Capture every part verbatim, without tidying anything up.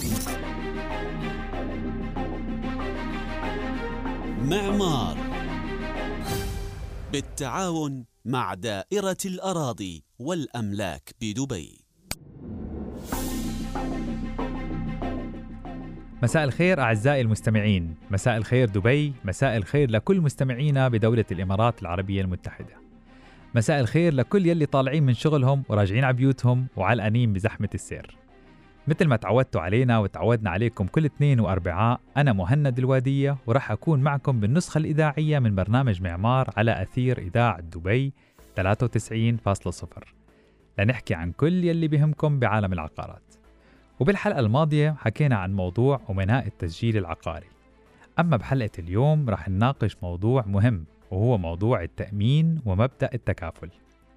معمار بالتعاون مع دائرة الأراضي والأملاك بدبي. مساء الخير أعزائي المستمعين، مساء الخير دبي، مساء الخير لكل مستمعينا بدولة الإمارات العربية المتحدة، مساء الخير لكل يلي طالعين من شغلهم وراجعين على بيوتهم وعلقانين بزحمة السير. مثل ما تعودتوا علينا وتعودنا عليكم كل اثنين وأربعاء، أنا مهند الوادية ورح أكون معكم بالنسخة الإذاعية من برنامج معمار على أثير إذاعة دبي ثلاثة وتسعين فاصلة صفر لنحكي عن كل يلي بهمكم بعالم العقارات. وبالحلقة الماضية حكينا عن موضوع أمناء التسجيل العقاري، أما بحلقة اليوم رح نناقش موضوع مهم وهو موضوع التأمين ومبدأ التكافل.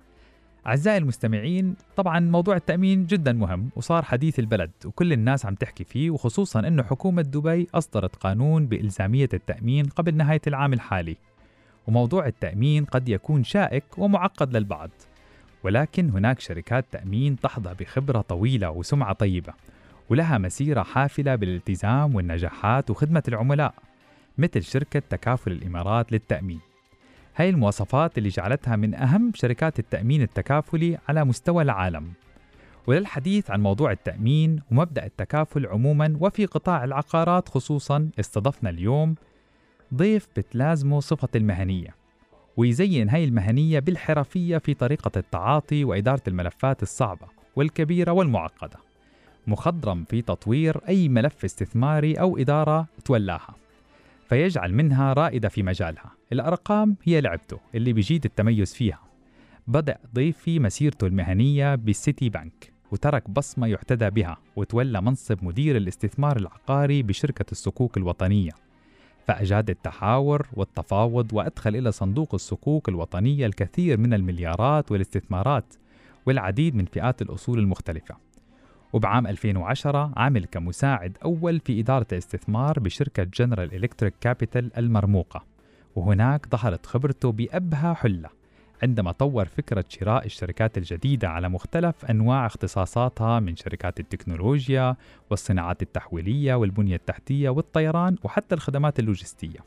أعزائي المستمعين، طبعا موضوع التأمين جدا مهم وصار حديث البلد وكل الناس عم تحكي فيه، وخصوصا أنه حكومة دبي أصدرت قانون بإلزامية التأمين قبل نهاية العام الحالي. وموضوع التأمين قد يكون شائك ومعقد للبعض، ولكن هناك شركات تأمين تحظى بخبرة طويلة وسمعة طيبة ولها مسيرة حافلة بالالتزام والنجاحات وخدمة العملاء، مثل شركة تكافل الإمارات للتأمين. هاي المواصفات اللي جعلتها من أهم شركات التأمين التكافلي على مستوى العالم. وللحديث عن موضوع التأمين ومبدأ التكافل عموما وفي قطاع العقارات خصوصا، استضفنا اليوم ضيف بتلازمه صفة المهنية، ويزين هاي المهنية بالحرفية في طريقة التعاطي وإدارة الملفات الصعبة والكبيرة والمعقدة، مخضرم في تطوير أي ملف استثماري أو إدارة تولاها، فيجعل منها رائدة في مجالها. الأرقام هي لعبته اللي بيجيد التميز فيها. بدأ ضيفي مسيرته المهنية بالسيتي بانك وترك بصمة يحتذى بها، وتولى منصب مدير الاستثمار العقاري بشركة الصكوك الوطنية، فأجاد التحاور والتفاوض وأدخل إلى صندوق الصكوك الوطنية الكثير من المليارات والاستثمارات والعديد من فئات الأصول المختلفة. وبعام ألفين وعشرة عمل كمساعد أول في إدارة الاستثمار بشركة جنرال إلكتريك كابيتال المرموقة، وهناك ظهرت خبرته بأبهى حلة عندما طور فكرة شراء الشركات الجديدة على مختلف أنواع اختصاصاتها من شركات التكنولوجيا والصناعات التحويلية والبنية التحتية والطيران وحتى الخدمات اللوجستية.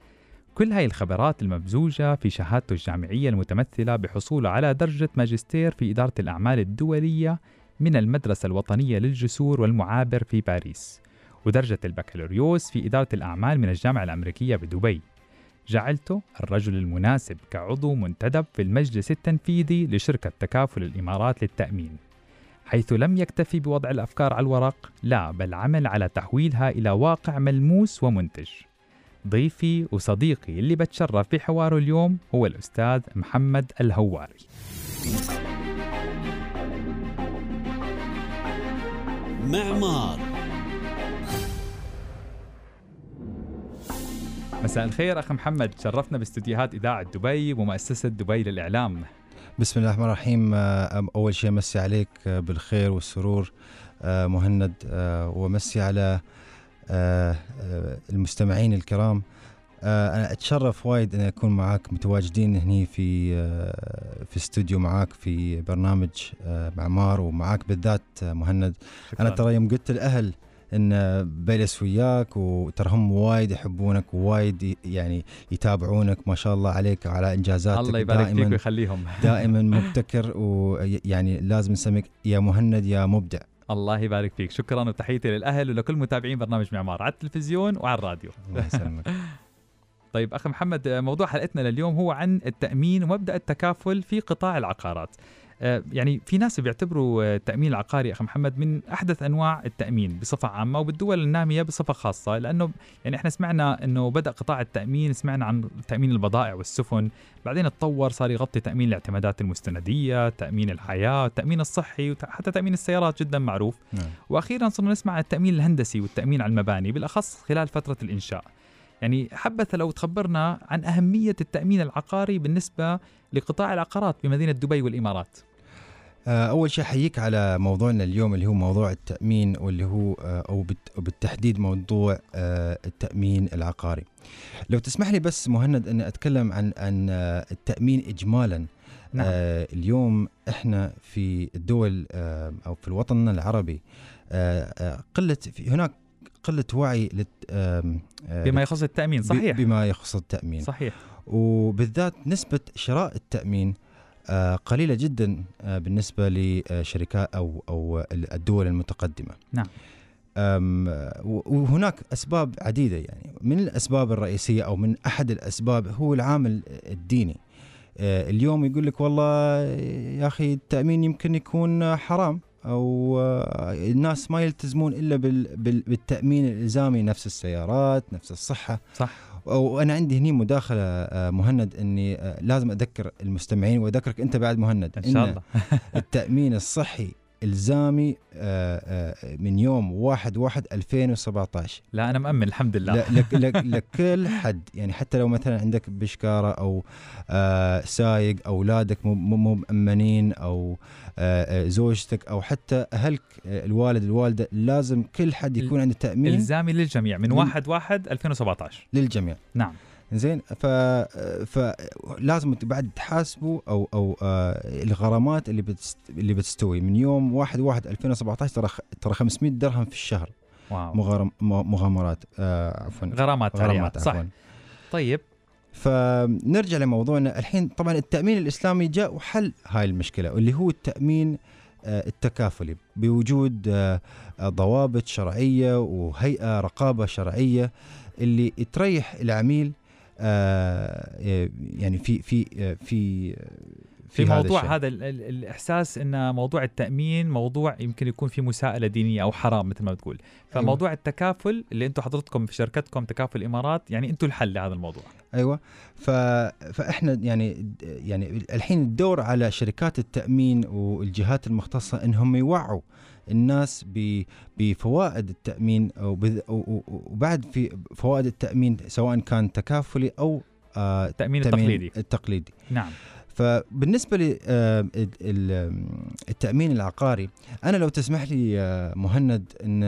كل هاي الخبرات الممزوجة في شهادته الجامعية المتمثلة بحصوله على درجة ماجستير في إدارة الأعمال الدولية من المدرسة الوطنية للجسور والمعابر في باريس، ودرجة البكالوريوس في إدارة الأعمال من الجامعة الأمريكية بدبي، جعلته الرجل المناسب كعضو منتدب في المجلس التنفيذي لشركة تكافل الإمارات للتأمين، حيث لم يكتفي بوضع الأفكار على الورق، لا بل عمل على تحويلها إلى واقع ملموس ومنتج. ضيفي وصديقي اللي بتشرف بحواره اليوم هو الأستاذ محمد الهواري. معمار. مساء الخير أخ محمد، شرفنا باستديوهات إذاعة دبي ومؤسسة دبي للإعلام. بسم الله الرحمن الرحيم. أول شيء مسي عليك بالخير والسرور مهند، ومسي على المستمعين الكرام. أنا أتشرف وايد أن أكون معاك متواجدين هني في في استوديو معاك في برنامج معمار، ومعاك بالذات مهند. شكرا. أنا ترى يوم قلت الأهل إن بجلس وياك وترهم وايد يحبونك ووايد يعني يتابعونك، ما شاء الله عليك وعلى إنجازاتك. الله يبارك فيك ويخليهم. دائما مبتكر، ويعني لازم نسميك يا مهند يا مبدع. الله يبارك فيك، شكرا، وتحياتي للأهل ولكل متابعين برنامج معمار على التلفزيون وعلى الراديو. الله يسلمك. طيب أخي محمد، موضوع حلقتنا لليوم هو عن التأمين ومبدأ التكافل في قطاع العقارات. يعني في ناس بيعتبروا التأمين العقاري أخي محمد من أحدث أنواع التأمين بصفة عامة وبالدول النامية بصفة خاصة، لأنه يعني إحنا سمعنا أنه بدأ قطاع التأمين، سمعنا عن تأمين البضائع والسفن، بعدين اتطور صار يغطي تأمين الاعتمادات المستندية، تأمين الحياة، التأمين الصحي، وحتى تأمين السيارات جدا معروف. م. وأخيرا صرنا نسمع عن التأمين الهندسي والتأمين على المباني بالأخص خلال فترة الإنشاء. يعني حبذا لو تخبرنا عن أهمية التأمين العقاري بالنسبة لقطاع العقارات بمدينة دبي والإمارات. أول شيء أحييك على موضوعنا اليوم اللي هو موضوع التأمين، واللي هو أو بالتحديد موضوع التأمين العقاري. لو تسمح لي بس مهند أن أتكلم عن عن التأمين إجمالا. نعم. اليوم إحنا في الدول أو في الوطن العربي قلة هناك قلة وعي بما يخص التأمين. صحيح، بما يخص التأمين صحيح، وبالذات نسبة شراء التأمين قليلة جدا بالنسبة لشركات أو أو الدول المتقدمة. نعم. وهناك أسباب عديدة، يعني من الأسباب الرئيسية أو من أحد الأسباب هو العامل الديني. اليوم يقول لك والله يا أخي التأمين يمكن يكون حرام، أو الناس ما يلتزمون إلا بالتأمين الإلزامي، نفس السيارات، نفس الصحة. صح. وأنا عندي هني مداخلة مهند، أني لازم أذكر المستمعين وأذكرك أنت بعد مهند إن شاء الله التأمين الصحي إلزامي من يوم واحد واحد ألفين وسبعة عشر. لا أنا مأمن الحمد لله. لك لك لكل حد، يعني حتى لو مثلا عندك بشكارة أو سايق، أولادك مو مأمنين، أو زوجتك، أو حتى أهلك الوالد الوالدة، لازم كل حد يكون عنده تأمين إلزامي للجميع من واحد واحد ألفين وسبعة عشر للجميع. نعم. زين. ف فلازم بعد تحاسبوا او او آه الغرامات اللي بتست... اللي بتستوي من يوم واحد واحد ألفين وسبعة عشر، ترى ترى خمسمائة درهم في الشهر. واو. مغارم... مغامرات آه عفوا غرامات غرامات صح. طيب فنرجع لموضوعنا الحين. طبعا التأمين الإسلامي جاء وحل هاي المشكلة، واللي هو التأمين آه التكافلي، بوجود آه ضوابط شرعية وهيئة رقابة شرعية اللي تريح العميل آه يعني في في في في, في موضوع هذا, هذا الإحساس إن موضوع التأمين موضوع يمكن يكون في مساءلة دينية أو حرام مثل ما بتقول. فموضوع أيوة. التكافل اللي أنتم حضرتكم في شركتكم تكافل الإمارات، يعني أنتم الحل لهذا الموضوع. أيوة. ف فإحنا يعني يعني الحين الدور على شركات التأمين والجهات المختصة إنهم يوعوا الناس بفوائد التأمين، أو وبعد في فوائد التأمين سواء كان تكافلي أو آه التأمين التقليدي. التقليدي. نعم. فبالنسبة للتأمين العقاري، أنا لو تسمح لي مهند أن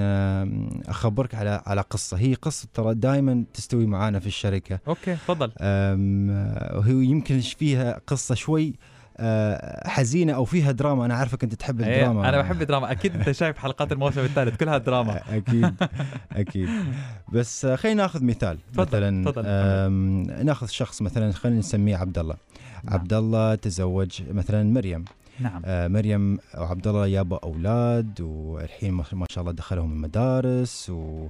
أخبرك على على قصة، هي قصة ترى دائما تستوي معانا في الشركة. أوكي تفضل. وهي يمكن فيها قصة شوي حزينة أو فيها دراما. أنا عارفك أنت تحب الدراما. أنا بحب الدراما أكيد. أنت شايف حلقات الموسم الثالث كلها دراما. أكيد أكيد. بس خلينا نأخذ مثال. مثلا فضل. نأخذ شخص مثلا خلينا نسميه عبد الله. نعم. عبد الله تزوج مثلا مريم. نعم. آه مريم وعبد الله يابا أولاد، والحين ما شاء الله دخلهم المدارس، و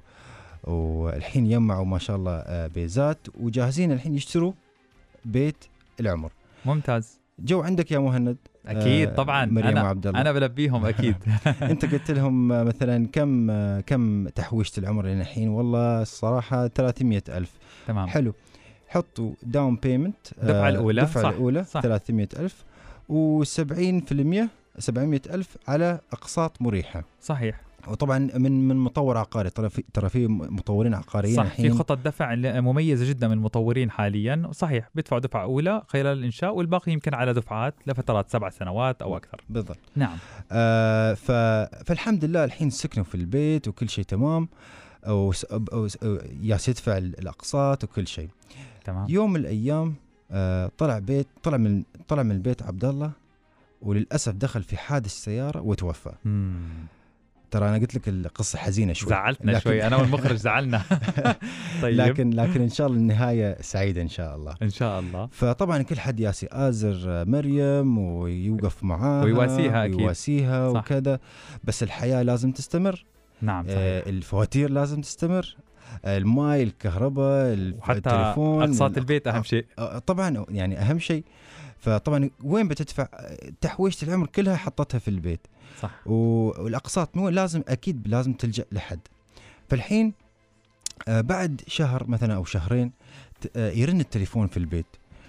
والحين يجمعوا ما شاء الله آه بيزات، وجاهزين الحين يشتروا بيت العمر. ممتاز. جو عندك يا مهند؟ أكيد آه طبعا. مريم أنا وعبد الله أنا بلبيهم أكيد. أنت قلت لهم مثلا كم كم تحويشة العمر لنا الحين؟ والله الصراحة ثلاثمائة ألف. تمام. حلو. حطوا داون بيمنت دفعة الأولى. دفعة صح. الأولى ثلاثمائة ألف، وسبعين في المية سبعمائة ألف على أقساط مريحة. صحيح. وطبعا من من مطور عقاري، ترى في ترى في مطورين عقاريين صح. في خطط دفع مميزة جدا من المطورين حاليا. صحيح. بيدفعوا دفعة أولى خلال الإنشاء، والباقي يمكن على دفعات لفترات سبع سنوات أو أكثر. بالضبط. نعم. آه ف فالحمد لله الحين سكنوا في البيت وكل شيء تمام، أو, أو, أو ياس يدفع الأقساط وكل شيء تمام. يوم من الأيام آه طلع بيت طلع من طلع من البيت عبد الله، وللأسف دخل في حادث سيارة وتوفى. مم. ترى أنا قلت لك القصة حزينة شوي، زعلتنا لكن... شوي أنا والمخرج زعلنا. طيب. لكن لكن إن شاء الله النهاية سعيدة إن شاء الله. إن شاء الله. فطبعا كل حد ياسي آزر مريم ويوقف معاها ويواسيها أكيد. ويواسيها وكذا، بس الحياة لازم تستمر. نعم. آه الفواتير لازم تستمر، الماء، الكهرباء، التليفون، أقساط البيت أهم شيء. طبعا يعني أهم شيء. فطبعا وين بتدفع تحويشة العمر كلها حطتها في البيت. صح. والأقساط مو لازم أكيد لازم تلجأ لحد. فالحين آه بعد شهر مثلا أو شهرين آه يرن التليفون في البيت.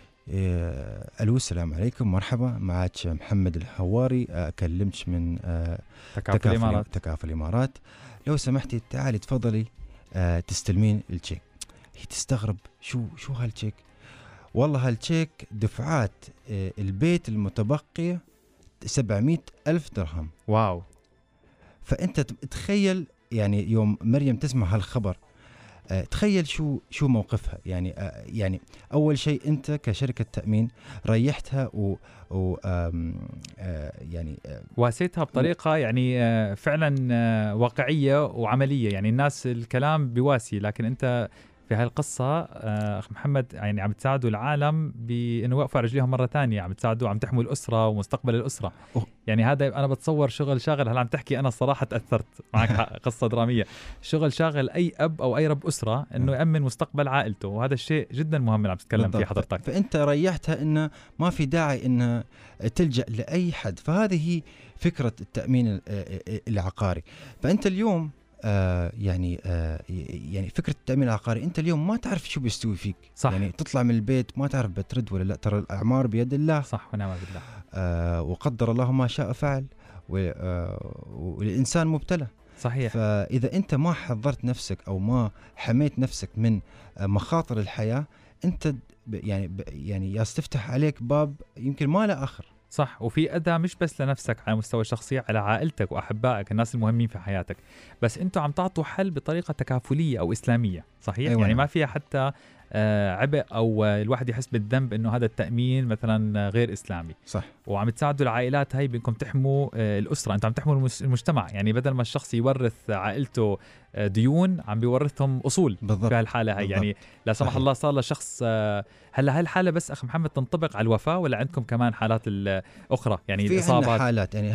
آه ألو السلام عليكم، مرحبا، معك محمد الحواري، أكلمك من آه تكافل, تكافل الإمارات. تكافل الإمارات، لو سمحتي تعالي تفضلي آه تستلمين التشيك. هي تستغرب، شو شو هالتشيك؟ والله هالتشيك دفعات آه البيت المتبقية سبعمائة ألف درهم. واو. فأنت تخيل يعني يوم مريم تسمع هالخبر آه تخيل شو شو موقفها. يعني آه يعني اول شيء انت كشركه تامين ريحتها و, و آه يعني آه واسيتها بطريقه يعني آه فعلا آه واقعيه وعمليه. يعني الناس الكلام بواسي، لكن انت في هاي القصة أخ محمد يعني عم تساعدوا العالم بأنه يوقفوا على رجليهم مرة تانية، عم تساعدوا، عم تحموا الأسرة ومستقبل الأسرة. أوه. يعني هذا أنا بتصور شغل شاغل. هلا عم تحكي أنا الصراحة تأثرت معك قصة درامية. شغل شاغل أي أب أو أي رب أسرة أنه يأمن مستقبل عائلته، وهذا الشيء جدا مهم اللي عم تتكلم فيه حضرتك. فأنت ريحتها إنه ما في داعي إنه تلجأ لأي حد. فهذه هي فكرة التأمين العقاري. فأنت اليوم آه يعني آه يعني فكرة التأمين العقاري، أنت اليوم ما تعرف شو بيستوي فيك. صح. يعني تطلع من البيت ما تعرف بترد ولا لا. ترى الأعمار بيد الله. صح ونعم بالله. آه وقدر الله ما شاء فعل، والإنسان مبتلى. صحيح. فإذا أنت ما حضرت نفسك أو ما حميت نفسك من مخاطر الحياة، أنت يعني يعني يستفتح عليك باب يمكن ما له آخر. صح. وفي أذى مش بس لنفسك على مستوى الشخصي، على عائلتك وأحبائك، الناس المهمين في حياتك. بس أنتوا عم تعطوا حل بطريقة تكافلية أو إسلامية. صحيح. أيوة. يعني ما فيها حتى آه عبء أو الواحد يحس بالذنب إنه هذا التأمين مثلا غير إسلامي. صح. وعم تساعدوا العائلات هاي بأنكم تحموا آه الأسرة، أنتوا عم تحموا المجتمع. يعني بدل ما الشخص يورث عائلته آه ديون، عم بيورثهم أصول. بالضبط. في هالحالة هاي. بالضبط. يعني لا سمح الله صار لشخص آه هلا هاي الحالة بس أخ محمد تنطبق على الوفاة ولا عندكم كمان حالات الأخرى؟ يعني في الإصابات. حالات يعني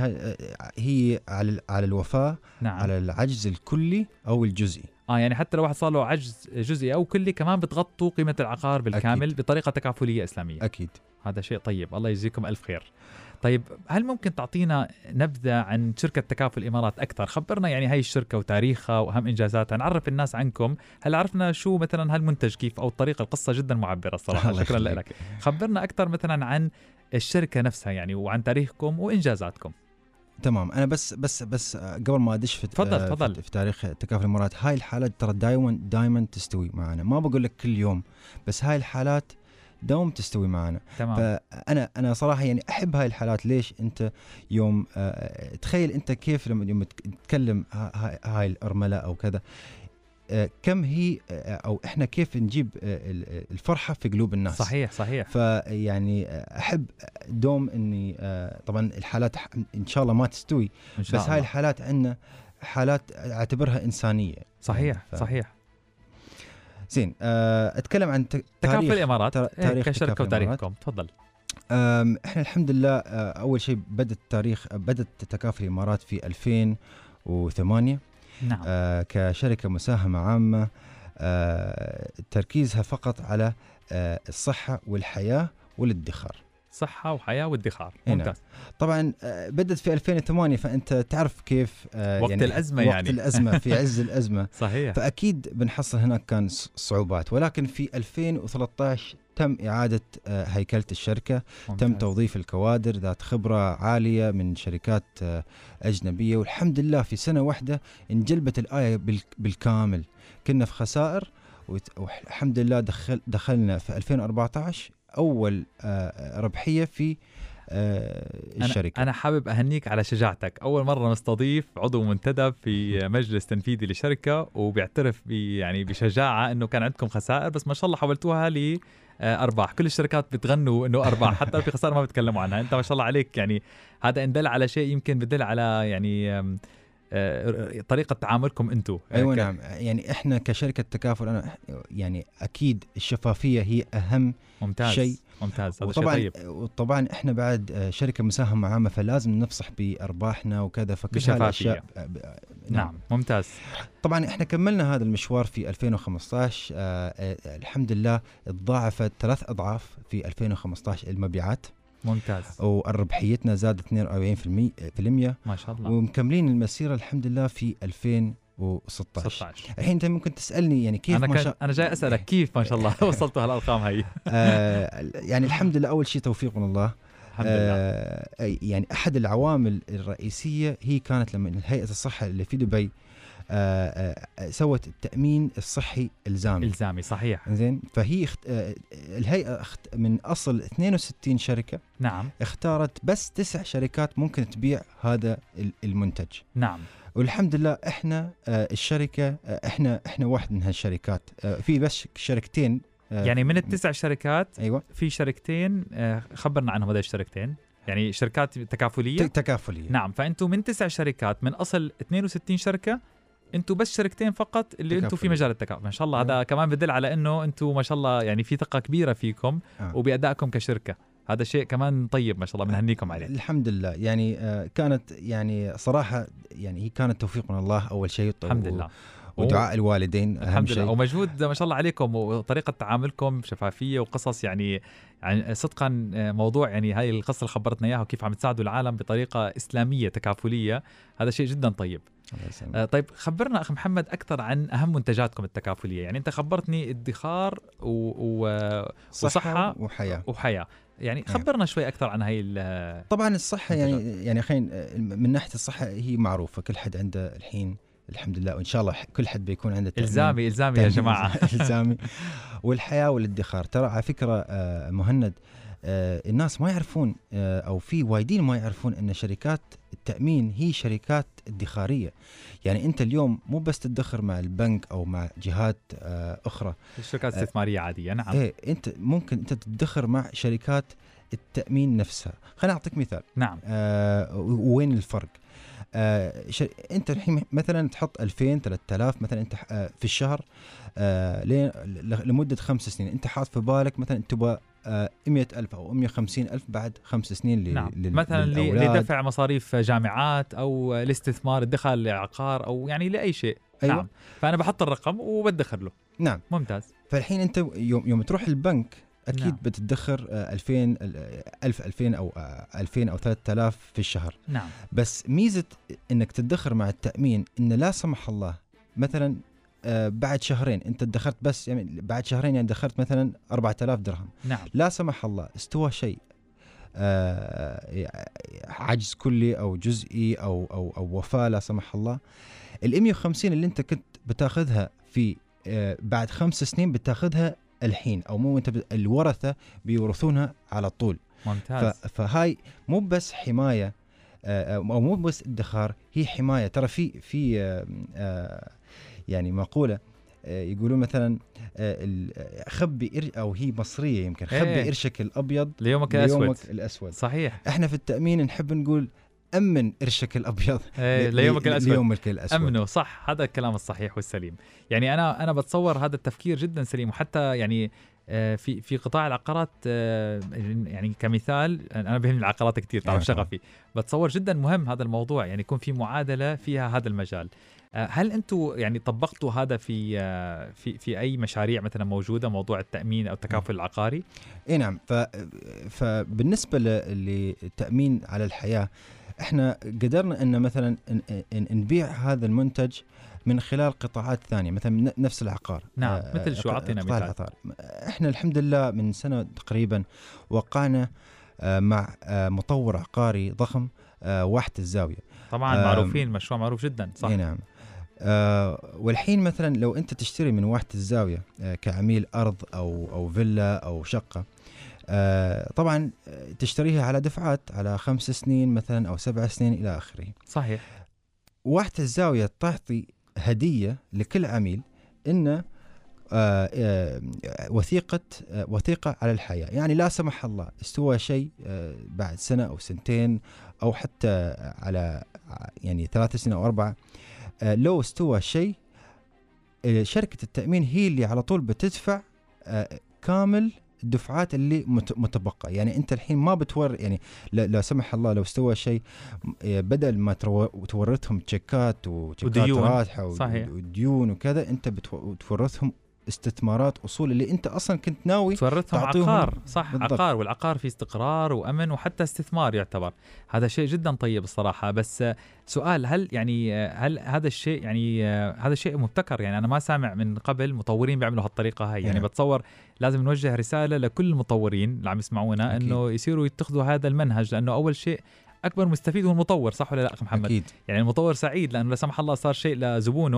هي على على الوفاة. نعم. على العجز الكلي أو الجزئي. اه يعني حتى لو واحد صار له عجز جزئي او كلي كمان بتغطوا قيمه العقار بالكامل. أكيد. بطريقه تكافليه اسلاميه. اكيد. هذا شيء طيب، الله يجزيكم الف خير. طيب هل ممكن تعطينا نبذه عن شركه تكافل الامارات اكثر؟ خبرنا يعني هاي الشركه وتاريخها واهم انجازاتها، نعرف الناس عنكم. هل عرفنا شو مثلا هالمنتج كيف او الطريقه؟ القصه جدا معبره الصراحه. شكرا لك. خبرنا اكثر مثلا عن الشركه نفسها يعني، وعن تاريخكم وانجازاتكم. تمام. انا بس بس بس قبل ما ادش في تفضل تفضل في, في تاريخ تكافل الامارات، هاي الحالات ترى دائما دائما تستوي معنا. ما بقول لك كل يوم، بس هاي الحالات دوم تستوي معنا. تمام. فانا انا صراحه يعني احب هاي الحالات. ليش؟ انت يوم آه تخيل انت كيف لما يوم تتكلم هاي, هاي الارمله او كذا، آه كم هي آه او احنا كيف نجيب آه الفرحه في قلوب الناس. صحيح صحيح. فيعني احب دوم اني آه طبعا الحالات ان شاء الله ما تستوي، إن شاء بس الله. هاي الحالات عندنا حالات اعتبرها انسانيه. صحيح يعني صحيح. زين. أه اتكلم عن تكافل الامارات تاريخ كشركه وتاريخكم. تفضل. احنا الحمد لله اول شيء بدت تاريخ بدت تكافل الامارات في ألفين وثمانية. نعم. أه كشركه مساهمه عامه، أه تركيزها فقط على أه الصحه والحياه والادخار. صحة وحياة وادخار. ممتاز. طبعا بدت في ألفين وثمانية، فأنت تعرف كيف وقت يعني الأزمة وقت يعني الأزمة في عز الأزمة. صحيح. فأكيد بنحصل هناك كان صعوبات، ولكن في ألفين وثلاثة عشر تم إعادة هيكلة الشركة. ممتاز. تم توظيف الكوادر ذات خبرة عالية من شركات أجنبية، والحمد لله في سنة واحدة انجلبت الآية بالكامل. كنا في خسائر والحمد لله دخل دخلنا في ألفين وأربعة عشر أول ربحية في الشركة. أنا, أنا حابب أهنيك على شجاعتك. أول مرة نستضيف عضو منتدب في مجلس تنفيذي لشركة وبيعترف يعني بشجاعة أنه كان عندكم خسائر، بس ما شاء الله حولتوها لأرباح. كل الشركات بتغنوا أنه أرباح، حتى في خسائر ما بتكلموا عنها. أنت ما شاء الله عليك. يعني هذا إن دل على شيء يمكن بدل على يعني طريقة تعاملكم أنتوا. أيوة ك... نعم. يعني إحنا كشركة تكافل أنا يعني أكيد الشفافية هي أهم ممتاز. شيء. ممتاز. هذا وطبعا شيء طيب. وطبعا إحنا بعد شركة مساهمة عامة، فلازم نفصح بأرباحنا وكذا. فكل هالأشياء. نعم. نعم ممتاز. طبعا إحنا كملنا هذا المشوار في ألفين وخمسة عشر. آه آه الحمد لله اتضاعفت ثلاث أضعاف في ألفين وخمسة عشر المبيعات. ممتاز. وربحيتنا زادت اثنين وأربعين بالمئة. ما شاء الله. ومكملين المسيرة الحمد لله في ألفين وستة عشر. الحين انت ممكن تسالني يعني كيف أنا ما شاء انا جاي اسالك كيف ما شاء الله وصلتوا هالارقام هي. آه يعني الحمد لله اول شيء توفيق من الله. الحمد لله. آه يعني احد العوامل الرئيسيه هي كانت لما هيئه الصحه اللي في دبي آه آه سوت التامين الصحي الزامي. الزامي صحيح. زين. فهي اخت... آه الهيئه اخت... من اصل اثنين وستين شركه. نعم. اختارت بس تسع شركات ممكن تبيع هذا المنتج. نعم. والحمد لله احنا آه الشركه آه احنا احنا واحد من هالشركات، آه في بس شركتين. آه يعني من التسع شركات ايوه في شركتين، آه خبرنا عنهم هذول الشركتين، يعني شركات تكافليه. تكافليه نعم. فانتم من تسع شركات من اصل اثنين وستين شركه، انتم بس شركتين فقط اللي انتم في مجال التكافل. ما شاء الله هذا كمان بدل على انه انتم ما شاء الله يعني في ثقه كبيره فيكم آه. وبادائكم كشركه. هذا شيء كمان طيب ما شاء الله، بنهنيكم عليه. الحمد لله. يعني آه كانت يعني صراحه يعني هي كانت توفيق من الله اول شيء. الحمد لله. ودعاء الوالدين أهم الحمد شيء. لله. ومجهود ما شاء الله عليكم، وطريقة تعاملكم شفافية وقصص يعني, يعني صدقا موضوع يعني هاي القصة اللي خبرتنا إياها وكيف عم تساعدوا العالم بطريقة إسلامية تكافلية، هذا شيء جدا طيب. آه طيب خبرنا أخ محمد أكثر عن أهم منتجاتكم التكافلية. يعني أنت خبرتني ادخار و... و... وصحة وحياة وحياة. يعني خبرنا شوي أكثر عن هاي. طبعا الصحة يعني يعني خلينا من ناحية الصحة هي معروفة، كل حد عنده الحين الحمد لله، وإن شاء الله كل حد بيكون عنده إلزامي إلزامي يا جماعة إلزامي. والحياة والادخار ترى على فكرة آه مهند، آه الناس ما يعرفون آه أو في وايدين ما يعرفون أن شركات التأمين هي شركات ادخارية. يعني أنت اليوم مو بس تدخر مع البنك أو مع جهات آه أخرى، الشركات استثمارية عادية. نعم. إيه أنت ممكن أنت تدخر مع شركات التأمين نفسها. خليني أعطيك مثال. نعم. آه وين الفرق؟ آه شر... انت الحين مثلا تحط ألفين ثلاثة آلاف مثلا انت آه في الشهر آه لين لمده خمس سنين، انت حاط في بالك مثلا تبغى آه مئة ألف او مئة وخمسين ألف بعد خمس سنين ل... نعم. لل... مثلا للأولاد. لدفع مصاريف جامعات او الاستثمار، الدخل لعقار او يعني لاي شيء. أيوة. نعم. فانا بحط الرقم وبدخر له. نعم. ممتاز. فالحين انت يوم يوم تروح البنك اكيد نعم. بتدخر ألفين ألف ألفين او ألفين او ثلاثة آلاف في الشهر. نعم. بس ميزه انك تدخر مع التامين ان لا سمح الله مثلا آه بعد شهرين انت دخرت بس يعني بعد شهرين يعني دخرت مثلا أربعة آلاف درهم. نعم. لا سمح الله استوى شيء آه عجز كلي او جزئي او او او وفاه لا سمح الله، ال مئة وخمسين اللي انت كنت بتاخذها في آه بعد خمس سنين بتاخذها الحين، او مو انت الورثه بيورثونها على طول. ممتاز. فهاي مو بس حمايه او مو بس ادخار، هي حمايه. ترى في في يعني مقوله يقولون مثلا خبي او هي مصريه يمكن، خبي ايه. قرشك الابيض ليومك الاسود. ليومك الاسود. صحيح. احنا في التامين نحب نقول امن قرشك الابيض ايه ليومك الاسود. ليومك الاسود. امنه. صح. هذا الكلام الصحيح والسليم. يعني انا انا بتصور هذا التفكير جدا سليم. وحتى يعني في في قطاع العقارات يعني كمثال، انا بهم العقارات كثير تعرف شغفي، بتصور جدا مهم هذا الموضوع، يعني يكون في معادله فيها هذا المجال. هل انتم يعني طبقتوا هذا في في في اي مشاريع مثلا موجوده، موضوع التامين او التكافل العقاري؟ اي نعم. ف فبالنسبه للتامين على الحياه احنا قدرنا ان مثلا نبيع هذا المنتج من خلال قطاعات ثانيه مثلا نفس العقار. نعم. آه مثل شو؟ اعطينا مثال. العقار. احنا الحمد لله من سنه تقريبا وقعنا آه مع آه مطور عقاري ضخم، آه واحة الزاويه. طبعا معروفين، مشروع معروف جدا. صح. نعم. آه والحين مثلا لو انت تشتري من واحة الزاويه آه كعميل ارض او او فيلا او شقه، آه طبعا تشتريها على دفعات على خمس سنين مثلا او سبع سنين الى اخره. صحيح. واحة الزاويه تعطي هديه لكل عميل انه آه آه وثيقه آه وثيقه على الحياه. يعني لا سمح الله استوى شيء آه بعد سنه او سنتين او حتى على يعني ثلاث سنين او اربعه، آه لو استوى شيء آه شركه التامين هي اللي على طول بتدفع آه كامل الدفعات اللي متبقى. يعني انت الحين ما بتور يعني لا سمح الله لو استوى شيء بدل ما تورثهم تشيكات وتشيكات راتحه وديون وكذا، انت بتورثهم استثمارات اصول اللي انت اصلا كنت ناوي تورثهم عقار. صح. بالضبط. عقار، والعقار في استقرار وامن وحتى استثمار يعتبر. هذا شيء جدا طيب الصراحه. بس سؤال، هل يعني هل هذا الشيء يعني هذا شيء مبتكر؟ يعني انا ما سامع من قبل مطورين بيعملوا هالطريقه هاي. يعني بتصور لازم نوجه رساله لكل المطورين اللي عم يسمعونا انه يصيروا يتخذوا هذا المنهج، لانه اول شيء اكبر مستفيد هو المطور. صح ولا لا اخ محمد؟ أكيد. يعني المطور سعيد لانه لا سمح الله صار شيء لزبونه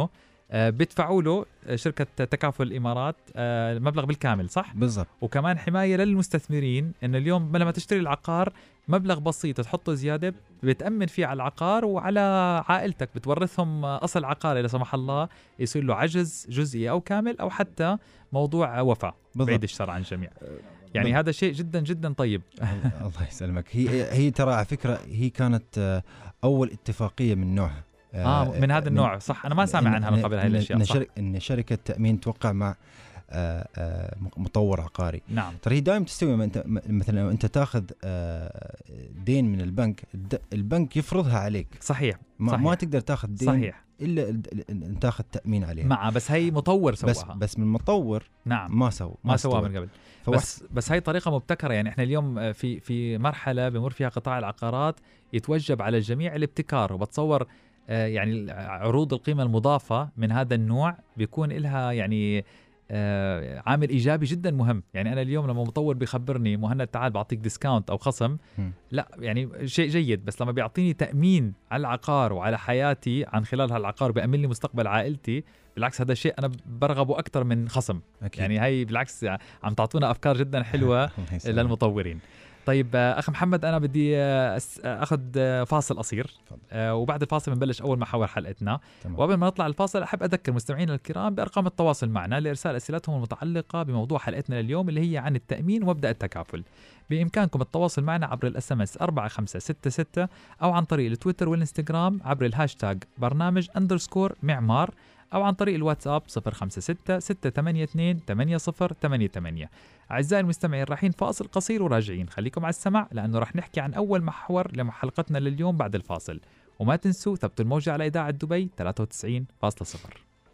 بيدفعوا له شركة تكافل الإمارات المبلغ بالكامل، صح؟ بالضبط. وكمان حماية للمستثمرين، إنه اليوم لما تشتري العقار مبلغ بسيط تحطه زيادة بتأمن فيه على العقار وعلى عائلتك، بتورثهم أصل عقاري لا سمح الله يصير له عجز جزئي أو كامل أو حتى موضوع وفاة، بعيد الشر عن الجميع. يعني بالضبط. هذا شيء جدا جدا طيب. الله يسلمك. هي هي ترى على فكرة هي كانت أول اتفاقية من نوعها. آه من هذا النوع، صح؟ أنا ما سامع عنها من قبل هاي الأشياء. إن, شرك إن شركة تأمين توقع مع آآ آآ مطور عقاري. نعم. ترى هي دائما تستوي ما أنت مثلا لو أنت تاخذ دين من البنك، البنك يفرضها عليك. صحيح. ما, صحيح. ما تقدر تاخذ دين صحيح. إلا أن تاخذ تأمين عليها. مع بس هي مطور سواها. بس بس من مطور. نعم. ما سوى ما, ما سوى من قبل. بس بس هاي طريقة مبتكرة. يعني احنا اليوم في في مرحلة بمر فيها قطاع العقارات يتوجب على الجميع الابتكار، وبتصور يعني عروض القيمة المضافة من هذا النوع بيكون لها يعني عامل إيجابي جدا مهم. يعني أنا اليوم لما مطور بيخبرني مهند تعال بعطيك ديسكاونت أو خصم، م. لا يعني شيء جيد، بس لما بيعطيني تأمين على العقار وعلى حياتي عن خلال هالعقار بيأمن لي مستقبل عائلتي، بالعكس هذا الشيء أنا برغبه أكثر من خصم. أكيد. يعني هاي بالعكس عم تعطونا أفكار جدا حلوة للمطورين. طيب أخ محمد، أنا بدي أخذ فاصل قصير، وبعد الفاصل بنبلش أول محور حلقتنا. وقبل ما نطلع الفاصل أحب أذكر مستمعينا الكرام بأرقام التواصل معنا لإرسال أسئلتهم المتعلقة بموضوع حلقتنا لليوم اللي هي عن التأمين ومبدأ التكافل. بإمكانكم التواصل معنا عبر الأس ام اس أربعة خمسة ستة ستة أو عن طريق التويتر والإنستغرام عبر الهاشتاج برنامج أندرسكور معمار، أو عن طريق الواتساب صفر خمسة ستة ستة ثمانية اثنين ثمانية صفر ثمانية ثمانية. أعزائي المستمعين رايحين فاصل قصير وراجعين، خليكم على السمع لأنه رح نحكي عن أول محور لحلقتنا لليوم بعد الفاصل. وما تنسوا ثبتوا الموجة على إذاعة دبي ثلاثة وتسعين فاصلة صفر.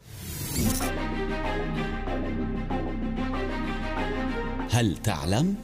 هل تعلم؟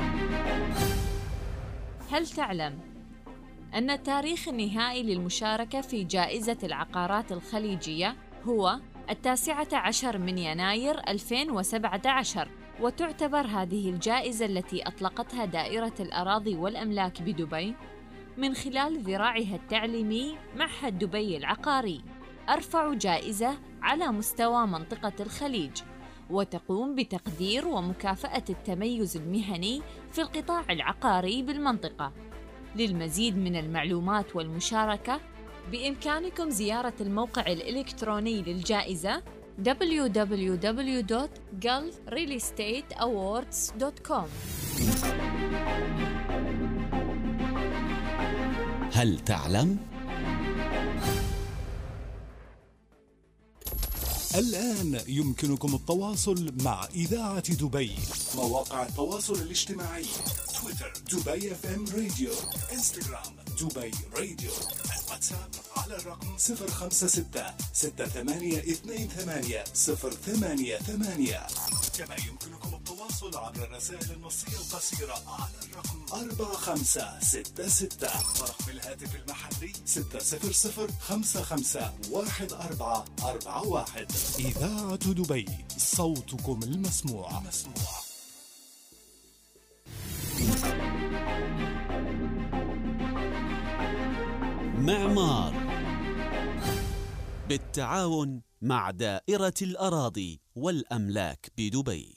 هل تعلم أن التاريخ النهائي للمشاركة في جائزة العقارات الخليجية هو التاسعة عشر من يناير ألفين وسبعة عشر، وتعتبر هذه الجائزة التي أطلقتها دائرة الأراضي والأملاك بدبي من خلال ذراعها التعليمي معهد دبي العقاري أرفع جائزة على مستوى منطقة الخليج، وتقوم بتقدير ومكافأة التميز المهني في القطاع العقاري بالمنطقة. للمزيد من المعلومات والمشاركة بإمكانكم زيارة الموقع الإلكتروني للجائزة دبليو دبليو دبليو دوت جلف ريل استيت أووردز دوت كوم. هل تعلم؟ الآن يمكنكم التواصل مع إذاعة دبي. مواقع التواصل الاجتماعي: تويتر دبي اف ام راديو، انستغرام دبي راديو، الواتساب على الرقم صفر خمسة ستة ستة ثمانية اثنين ثمانية صفر ثمانية ثمانية. كما يمكنكم التواصل عبر الرسائل النصية القصيرة على الرقم أربعة خمسة ستة ستة، ورقم الهاتف المحلي ستة صفر صفر خمسة خمسة واحد أربعة أربعة واحد. إذاعة دبي، صوتكم المسموع. مسموع. معمار بالتعاون مع دائرة الأراضي والأملاك بدبي.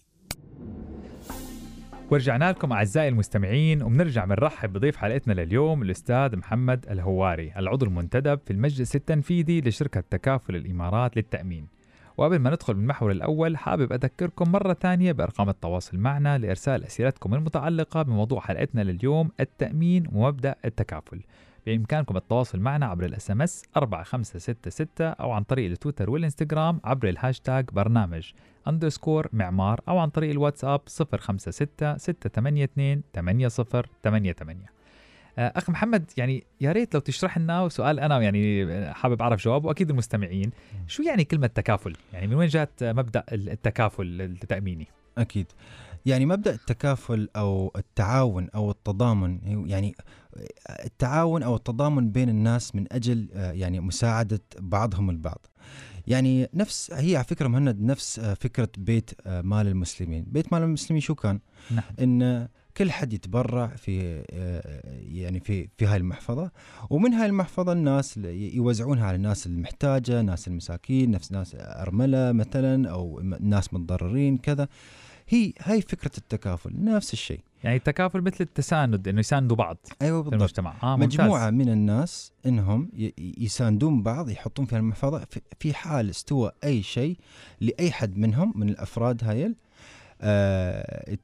ورجعنا لكم أعزائي المستمعين، وبنرجع بنرحب بضيف حلقتنا لليوم الأستاذ محمد الهواري، العضو المنتدب في المجلس التنفيذي لشركة تكافل الإمارات للتأمين. وقبل ما ندخل بالمحور الأول حابب أذكركم مرة ثانية بأرقام التواصل معنا لإرسال أسئلتكم المتعلقة بموضوع حلقتنا لليوم التأمين ومبدأ التكافل. بإمكانكم التواصل معنا عبر الاس ام اس أربعة خمسة ستة ستة أو عن طريق التويتر والإنستغرام عبر الهاشتاج برنامج أندرسكور معمار، أو عن طريق الواتساب صفر خمسة ستة ستة ثمانية اثنين ثمانية صفر ثمانية ثمانية. أخ محمد، يعني يا ريت لو تشرح لنا، سؤال أنا يعني حابب أعرف جوابه وأكيد المستمعين، شو يعني كلمة تكافل؟ يعني من وين جات مبدأ التكافل التأميني؟ أكيد، يعني مبدأ التكافل أو التعاون أو التضامن، يعني التعاون أو التضامن بين الناس من أجل يعني مساعدة بعضهم البعض. يعني نفس هي على فكرة مهند نفس فكرة بيت مال المسلمين. بيت مال المسلمين شو كان؟ نعم. إن كل حد يتبرع في يعني في في هاي المحفظة، ومن هاي المحفظة الناس يوزعونها على الناس المحتاجة، ناس المساكين، نفس ناس أرملة مثلا أو ناس متضررين كذا. هي هاي فكرة التكافل، نفس الشيء. يعني التكافل مثل التساند، إنه يساندوا بعض. أيوة في بالضبط. المجتمع. آه مجموعة من الناس إنهم يساندون بعض، يحطون في المحفظة في حال استوى أي شيء لأي حد منهم من الأفراد هايل. آه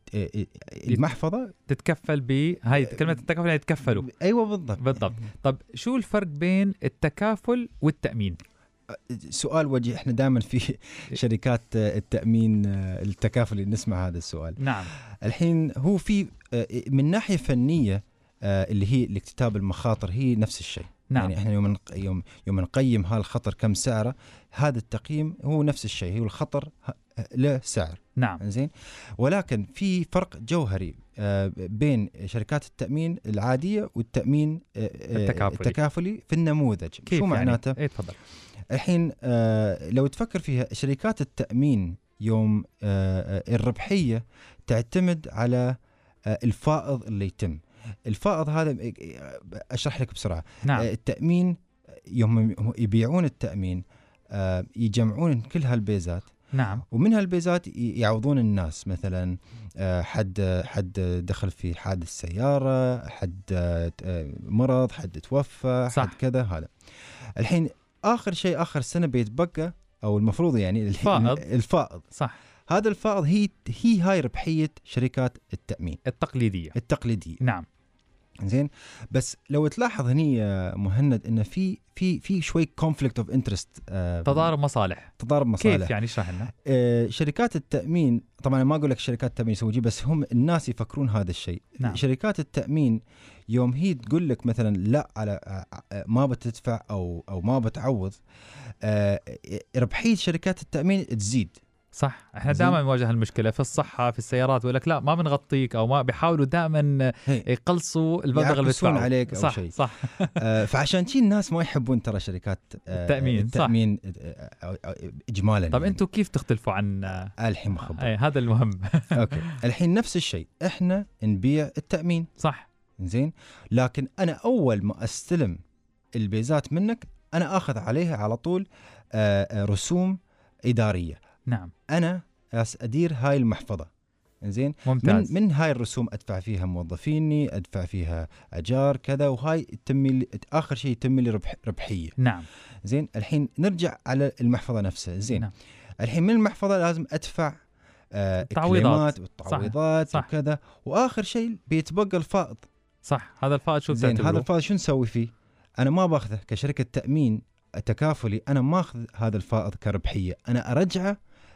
المحفظة تتكفل بهاي كلمة التكافل، يعني يتكفلوا. أيوة بالضبط بالضبط. طب شو الفرق بين التكافل والتأمين؟ سؤال وجيه. احنا دائما في شركات التأمين التكافل نسمع هذا السؤال. نعم. الحين هو في من ناحية فنية اللي هي الاكتتاب المخاطر هي نفس الشيء. نعم. يعني احنا يوم يوم يوم نقيم هالخطر كم سعره، هذا التقييم هو نفس الشيء، هو الخطر له سعر. نعم. زين. ولكن في فرق جوهري بين شركات التأمين العادية والتأمين التكافلي, التكافلي في النموذج. كيف شو معناته؟ يعني؟ ايه تفضل. الحين آه لو تفكر فيها، شركات التأمين يوم آه الربحية تعتمد على آه الفائض اللي يتم. الفائض هذا أشرح لك بسرعة. نعم. آه التأمين يوم يبيعون التأمين آه يجمعون كل هالبيزات. نعم. ومن هالبيزات يعوضون الناس، مثلا آه حد حد دخل في حادث سيارة، حد آه مرض، حد توفى، صح. حد كذا. هذا الحين آخر شيء آخر سنة بيتبقى، أو المفروض يعني الفائض. الفائض. صح. هذا الفائض هي هي هاي ربحية شركات التأمين التقليدية. التقليدية. نعم. زين. بس لو تلاحظ هني يا مهند إن في في في شوي conflict of interest، آه تضارب مصالح. تضارب مصالح. كيف يعني؟ اشرح لنا. آه شركات التأمين، طبعا ما أقول لك شركات التأمين يسوي، بس هم الناس يفكرون هذا الشيء. نعم. شركات التأمين يوم هي تقول لك مثلا لا على ما بتدفع أو أو ما بتعوض، آه ربحية شركات التأمين تزيد. صح. احنا دائما نواجه المشكله في الصحه في السيارات، ويقول لك لا ما بنغطيك، او ما بيحاولوا دائما يقلصوا المبلغ اللي بيدفعوه عليك أو صح شيء. صح. آه فعشان شيء الناس ما يحبون ترى شركات آه التأمين. التأمين اجمالا. طب يعني. انتم كيف تختلفوا عن آه الحين مخبر. اي هذا المهم. اوكي. الحين نفس الشيء، احنا نبيع التأمين. صح. زين. لكن انا اول ما استلم البيزات منك انا اخذ عليها على طول آه رسوم اداريه. نعم. أنا أدير هاي المحفظة. زين. ممتاز. من من هاي الرسوم أدفع فيها موظفيني، أدفع فيها أجار كذا، وهاي تتم آخر شيء يتم لي ربح ربحية. نعم. زين. الحين نرجع على المحفظة نفسها. زين. نعم. الحين من المحفظة لازم أدفع آه تعويضات والتعويضات صح. وكذا، وآخر شيء بيتبقى الفائض. صح. هذا الفائض شو زين. بتعتبره؟ هذا الفائض شو نسوي فيه؟ أنا ما باخذه كشركة تأمين تكافلي، أنا ما أخذ هذا الفائض كربحية، أنا أرجعه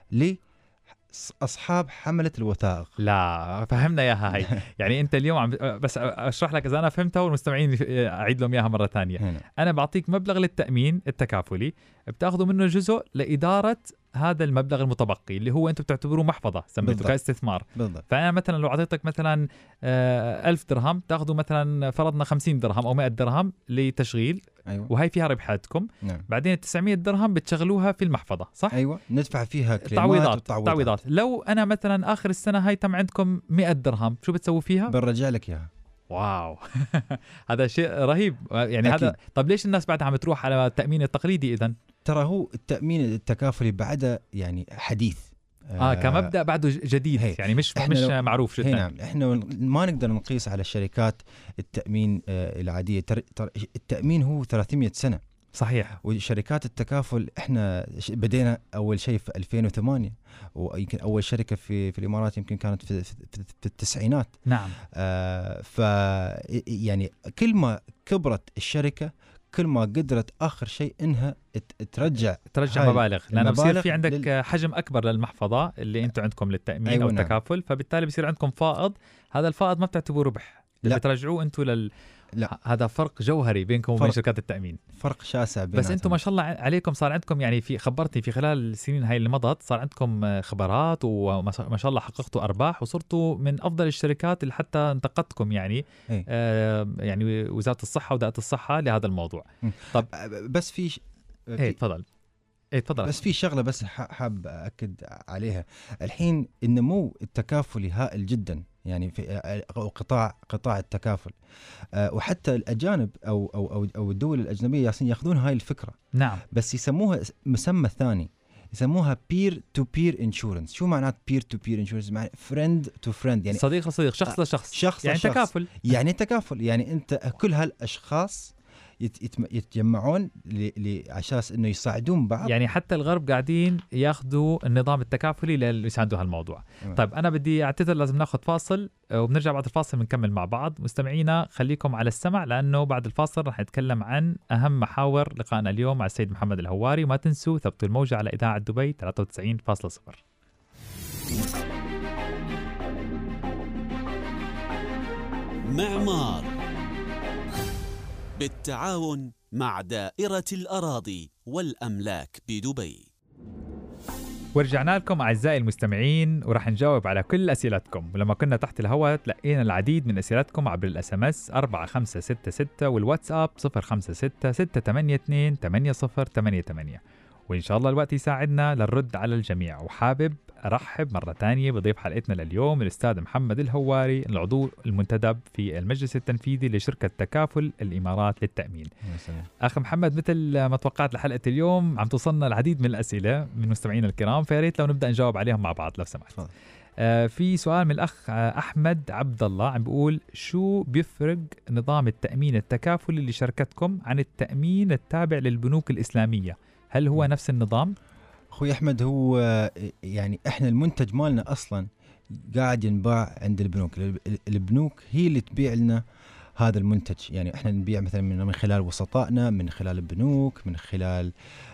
لأصحاب حملة الوثائق. لا فهمنا إياها هاي. يعني أنت اليوم عم بس أشرح لك إذا أنا فهمتها والمستمعين أعيد لهم إياها مرة ثانية. هنا. أنا بعطيك مبلغ للتأمين التكافلي، بتاخذوا منه جزء لإدارة هذا المبلغ المتبقي اللي هو أنتم بتعتبروه محفظة، سميته كاستثمار. بالضبط. فأنا مثلا لو أعطيتك مثلا ألف درهم، تأخذوا مثلا فرضنا خمسين درهم أو مئة درهم لتشغيل. أيوة. وهي فيها ربحاتكم. نعم. بعدين التسعمية درهم بتشغلوها في المحفظة صح؟ أيوة. ندفع فيها تعويضات. تعويضات. لو أنا مثلا آخر السنة هاي تم عندكم مئة درهم، شو بتسوي فيها؟ برجع لك إياها. واو. هذا شيء رهيب يعني. أكيد. هذا طب ليش الناس بعدها عم تروح على التأمين التقليدي إذن؟ ترى هو التأمين التكافلي بعده يعني حديث. آه كمبدأ بعده جديد. هي. يعني مش مش معروف جدا. نعم. احنا ما نقدر نقيس على الشركات التأمين آه العادية. تر... تر... التأمين هو ثلاثمئة سنة. صحيح. وشركات التكافل احنا بدينا اول شيء في ألفين وثمانية، ويمكن اول شركة في في الامارات يمكن كانت في في, في التسعينات. نعم. آه ف يعني كل ما كبرت الشركة كل ما قدرت آخر شيء إنها ترجع ترجع مبالغ، لأنه بصير في عندك لل... حجم أكبر للمحفظة اللي أنتم عندكم للتأمين. أيوة أو نعم. التكافل، فبالتالي بصير عندكم فائض. هذا الفائض ما بتعتبروه ربح، اللي بترجعوه أنتم لل لا. هذا فرق جوهري بينكم وبين شركات التأمين، فرق شاسع بيناتهم. بس أنتم ما شاء الله عليكم صار عندكم يعني في خبرتني في خلال السنين هاي اللي مضت صار عندكم خبرات وما شاء الله حققتوا أرباح وصرتوا من أفضل الشركات اللي حتى انتقدتكم يعني آه يعني وزارة الصحة ودائرة الصحة لهذا الموضوع. طب بس في ش... ايه تفضل. ايه تفضل. بس في شغلة بس حاب أكد عليها. الحين النمو التكافلي هائل جدا يعني في قطاع قطاع التكافل. وحتى الأجانب أو أو أو أو الدول الأجنبية يأخذون هاي الفكرة. نعم. بس يسموها مسمى ثاني، يسموها peer to peer insurance. شو معنات peer to peer insurance؟ معنى friend to friend، يعني صديق لصديق، شخص لشخص، شخص يعني لشخص. تكافل. يعني تكافل، يعني أنت كل هالأشخاص يتجمعون عشان انه يساعدون بعض. يعني حتى الغرب قاعدين ياخذوا النظام التكافلي ليساعدوا هالموضوع. م. طيب انا بدي اعتذر، لازم ناخذ فاصل وبنرجع بعد الفاصل بنكمل مع بعض. مستمعينا خليكم على السمع، لانه بعد الفاصل رح نتكلم عن اهم محاور لقائنا اليوم مع السيد محمد الهواري. وما تنسوا ثبتوا الموجة على اذاعة دبي ثلاثة وتسعين فاصلة صفر. معمار بالتعاون مع دائرة الأراضي والأملاك بدبي. ورجعنا لكم أعزائي المستمعين، ورح نجاوب على كل أسئلتكم. ولما كنا تحت الهواء تلقينا العديد من أسئلتكم عبر الاس ام اس أربعة خمسة ستة ستة والواتساب صفر خمسة ستة ستة ثمانية اثنين ثمانية صفر ثمانية ثمانية، وإن شاء الله الوقت يساعدنا للرد على الجميع. وحابب أرحب مرة تانية بضيف حلقتنا لليوم الأستاذ محمد الهواري، العضو المنتدب في المجلس التنفيذي لشركة تكافل الإمارات للتأمين. أخ محمد، مثل ما توقعت لحلقة اليوم عم توصلنا العديد من الأسئلة من مستمعين الكرام، فياريت لو نبدأ نجاوب عليهم مع بعض لو سمحت. آه في سؤال من الأخ آه أحمد عبد الله عم بيقول شو بيفرق نظام التأمين التكافلي لشركتكم عن التأمين التابع للبنوك الإسلامية؟ هل هو نفس النظام؟ أخوي أحمد، هو يعني إحنا المنتج مالنا أصلاً قاعد ينباع عند البنوك. البنوك هي اللي تبيع لنا هذا المنتج. يعني إحنا نبيع مثلاً من خلال وسطائنا، من خلال البنوك، من خلال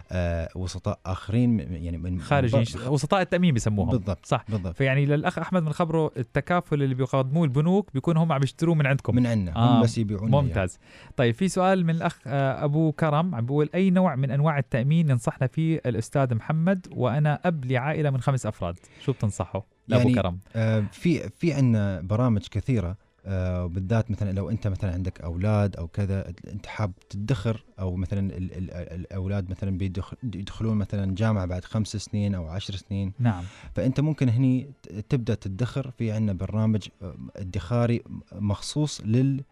آه وسطاء آخرين، يعني من خارجين، وسطاء التأمين بيسموهم. بالضبط، صح بالضبط. فيعني للأخ أحمد من خبره التكافل اللي بيقدموه البنوك بيكون هم عم يشتروه من عندكم، من عندنا آه هم بس يبيعون. ممتاز يعني. طيب في سؤال من الأخ أبو كرم عم بيقول أي نوع من أنواع التأمين ينصحنا فيه الأستاذ محمد؟ وأنا أب لعائلة من خمس أفراد، شو بتنصحه لأبو يعني كرم؟ آه في في عندنا برامج كثيرة، آه بالذات مثلا لو انت مثلا عندك اولاد او كذا، انت حاب تدخر، او مثلا ال ال الاولاد مثلا بيدخلون مثلا جامعه بعد خمس سنين او عشر سنين. نعم. فانت ممكن هني تبدا تدخر. في عندنا برنامج ادخاري مخصوص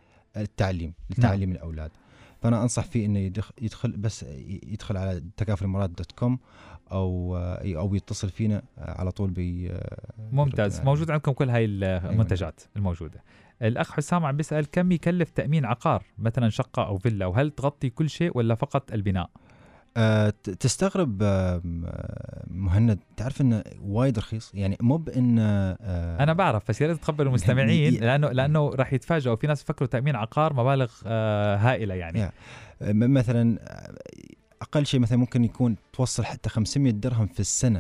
للتعليم للتعليم نعم. الاولاد. فانا انصح فيه انه يدخل, يدخل بس يدخل على تكافل الامارات دوت كوم او او يتصل فينا على طول. بي ممتاز. موجود عندكم كل هاي المنتجات الموجوده. الأخ حسام عم بيسأل كم يكلف تأمين عقار، مثلا شقة أو فيلا، وهل تغطي كل شيء ولا فقط البناء؟ أه تستغرب أه مهند، تعرف إنه وايد رخيص. يعني مو بإن أه أنا بعرف، بس يا ريت تخبر المستمعين لأنه لأنه راح يتفاجئوا. في ناس يفكروا تأمين عقار مبالغ أه هائلة يعني. مثلا أقل شيء مثلا ممكن يكون توصل حتى خمسمية درهم في السنة.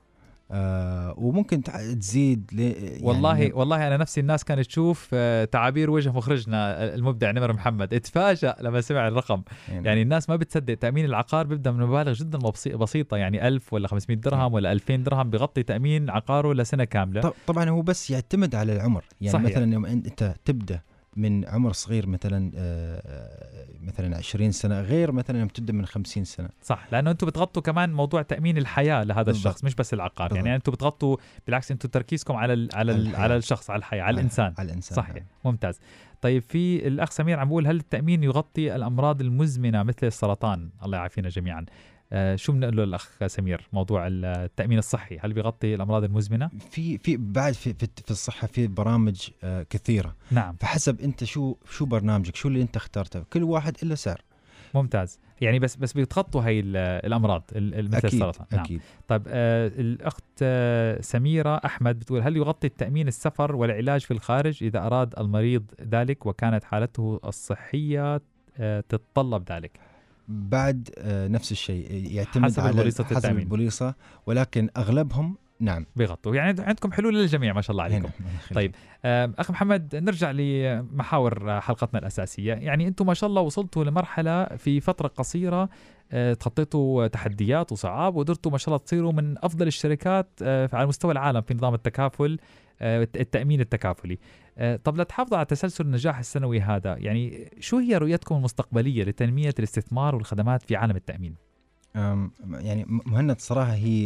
آه وممكن تزيد يعني والله والله انا نفسي الناس كانت تشوف آه تعابير وجه مخرجنا المبدع نمر محمد، اتفاجأ لما سمع الرقم. يعني, يعني الناس ما بتصدق تأمين العقار بيبدأ من مبالغ جدا بسيطة، يعني ألف ولا خمسمية درهم ولا ألفين درهم بيغطي تأمين عقاره لسنة كاملة. طبعا هو بس يعتمد على العمر. يعني صحيح. مثلا يوم انت تبدأ من عمر صغير مثلا آه مثلا عشرين سنة، غير مثلا يوم تبدأ من خمسين سنة. صح، لأنه أنتم بتغطوا كمان موضوع تأمين الحياة لهذا بالضبط. الشخص مش بس العقار. بالضبط. يعني أنتم بتغطوا بالعكس، أنتم تركيزكم على ال على ال على الشخص، على الحياة، على, على الإنسان. على الإنسان. صحيح يعني. ممتاز. طيب في الأخ سمير عم بقول هل التأمين يغطي الأمراض المزمنة مثل السرطان؟ الله يعافينا جميعا. آه شو بنقول له الأخ سمير موضوع التأمين الصحي، هل بيغطي الأمراض المزمنة؟ في في بعد في في, في الصحة في برامج آه كثيرة. نعم. فحسب أنت شو شو برنامجك، شو اللي أنت اخترته، كل واحد إلا سعر. ممتاز. يعني بس بس بيتغطوا هاي الأمراض مثل أكيد السرطان. نعم. أكيد. طيب آه الأخت آه سميرة أحمد بتقول هل يغطي التأمين السفر والعلاج في الخارج إذا أراد المريض ذلك وكانت حالته الصحية آه تتطلب ذلك؟ بعد آه نفس الشيء، يعتمد حسب على البوليصة حسب التأمين. البوليصة، ولكن أغلبهم نعم بيغطوا. يعني عندكم حلول للجميع ما شاء الله عليكم. طيب أخ محمد، نرجع لمحاور حلقتنا الأساسية. يعني أنتم ما شاء الله وصلتوا لمرحلة في فترة قصيرة تخطيتوا تحديات وصعاب وقدرتوا ما شاء الله تصيروا من أفضل الشركات على مستوى العالم في نظام التكافل، التأمين التكافلي. طب لتحافظوا على تسلسل النجاح السنوي هذا، يعني شو هي رؤيتكم المستقبلية لتنمية الاستثمار والخدمات في عالم التأمين؟ يعني مهند صراحة هي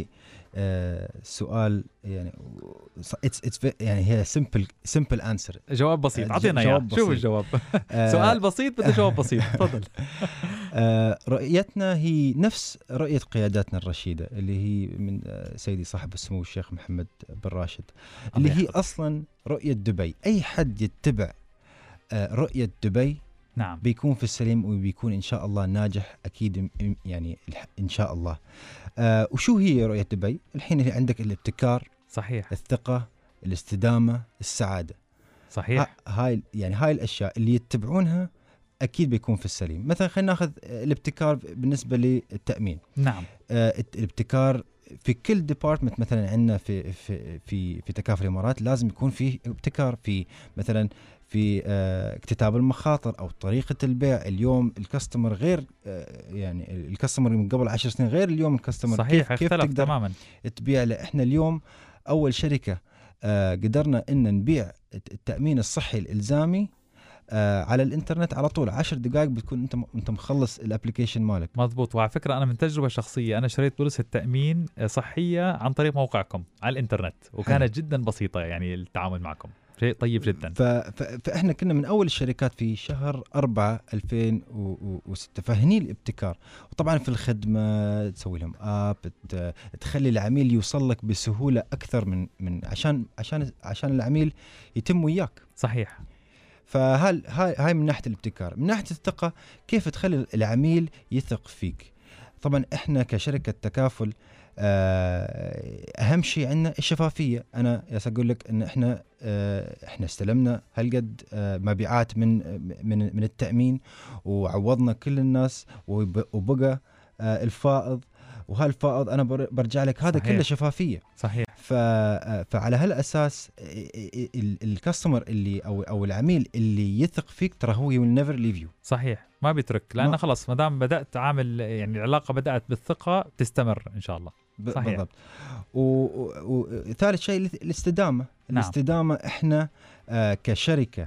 آه سؤال يعني it's, it's يعني هي simple simple answer. جواب بسيط عطينا اياه. شوف الجواب. آه سؤال بسيط بده جواب بسيط. تفضل. آه رؤيتنا هي نفس رؤية قياداتنا الرشيدة اللي هي من آه سيدي صاحب السمو الشيخ محمد بن راشد اللي هي أصلا رؤية دبي. أي حد يتبع آه رؤية دبي نعم بيكون في السليم وبيكون إن شاء الله ناجح أكيد يعني إن شاء الله. آه وشو هي رؤية دبي؟ الحين عندك الابتكار صحيح، الثقة، الاستدامة، السعادة. صحيح. هاي يعني هاي الأشياء اللي يتبعونها أكيد بيكون في السليم. مثلا خلينا ناخذ الابتكار بالنسبة للتأمين. نعم. آه الابتكار في كل ديبارتمنت مثلا عندنا في في في في تكافل الإمارات لازم يكون فيه ابتكار في مثلا في آه اكتتاب المخاطر أو طريقة البيع. اليوم الكاستمر غير آه يعني الكاستمر من قبل عشر سنين غير اليوم الكاستمر. صحيح، كيف, كيف تقدر تماما تبيع له. احنا اليوم أول شركة آه قدرنا إن نبيع التأمين الصحي الإلزامي آه على الانترنت على طول. عشر دقائق بتكون انت انت مخلص الابلكيشن مالك. مظبوط. وعلى فكره انا من تجربه شخصيه انا شريت بوليسة تأمين صحيه عن طريق موقعكم على الانترنت وكانت حلو. جدا بسيطه يعني التعامل معكم شيء طيب جدا. ف... ف... فاحنا كنا من اول الشركات في شهر أربعة ألفين وستة. فهني الابتكار. وطبعا في الخدمه تسوي لهم اب ت... تخلي العميل يوصل لك بسهوله اكثر من من عشان عشان عشان العميل يتم وياك. صحيح. فهاي هاي هاي من ناحيه الابتكار. من ناحيه الثقه كيف تخلي العميل يثق فيك. طبعا احنا كشركه تكافل اهم شيء عندنا الشفافيه. انا يا اقول لك ان احنا احنا استلمنا هالقد مبيعات من من من التامين وعوضنا كل الناس وبقى الفائض. وهالفائض انا برجع لك هذا كله شفافيه. صحيح. فعلى هالاساس الكاستمر اللي او او العميل اللي يثق فيك ترى هو will never leave you. صحيح، ما بيترك لانه خلص ما دام بدات عامل يعني العلاقه بدات بالثقه تستمر ان شاء الله. صحيح. بالضبط. وثالث شيء الاستدامه. نعم. الاستدامه احنا آه كشركه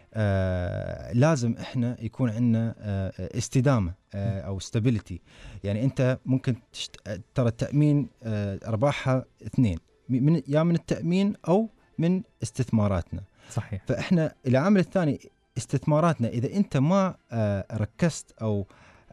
آه لازم احنا يكون عندنا آه استدامه آه او stability. يعني انت ممكن تشت... ترى التامين آه ارباحها اثنين من يا من التامين او من استثماراتنا. صحيح. فاحنا العامل الثاني استثماراتنا. اذا انت ما آه ركزت او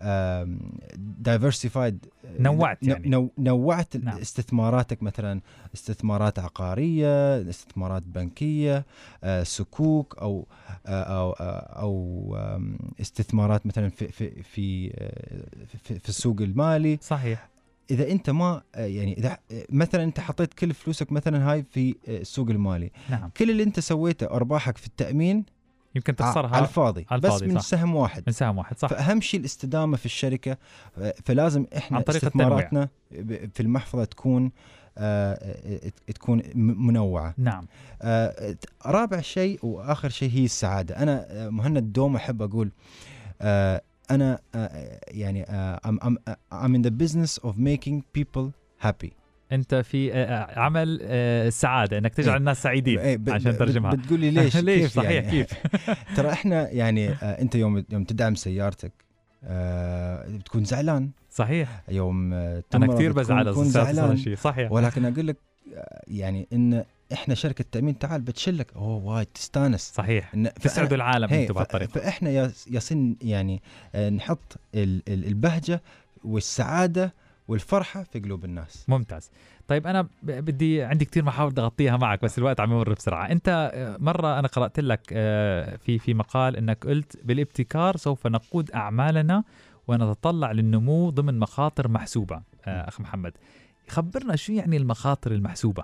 دايفرسيفايد نوعت يعني نو نوعت نعم. استثماراتك مثلا استثمارات عقاريه، استثمارات بنكيه، آه سكوك او آه او آه او استثمارات مثلا في في في, في في السوق المالي. صحيح. اذا انت ما يعني اذا مثلا انت حطيت كل فلوسك مثلا هاي في السوق المالي. نعم. كل اللي انت سويته ارباحك في التامين يمكن تخسرها على الفاضي. على بس الفاضي. من صح. سهم واحد من سهم واحد. صح. فأهم شيء الاستدامة في الشركة. فلازم إحنا استثماراتنا في المحفظة تكون آه تكون منوعة. نعم. آه رابع شيء وآخر شيء هي السعادة. أنا مهند دوم أحب أقول آه أنا آه يعني آه I'm, I'm, I'm in the business of making people happy. انت في عمل السعاده انك تجعل الناس سعيدين. ايه ب... عشان ترجمها بتقول لي ليش ليش كيف صحيح يعني؟ كيف ترى احنا يعني آه انت يوم يوم تدعم سيارتك آه بتكون زعلان. صحيح. يوم آه انا كثير بزعل زعلان. صحيح. ولكن اقول لك آه يعني ان احنا شركه تامين تعال بتشلك اوه وايد تستانس. صحيح. تسعدوا العالم انتم بهالطريقه. فاحنا يصين يعني آه نحط البهجه والسعاده والفرحة في قلوب الناس. ممتاز. طيب أنا بدي عندي كتير محاور أغطيها معك بس الوقت عم يمر بسرعة. أنت مرة أنا قرأت لك في في مقال أنك قلت بالابتكار سوف نقود أعمالنا ونتطلع للنمو ضمن مخاطر محسوبة. أخ محمد خبرنا شو يعني المخاطر المحسوبة؟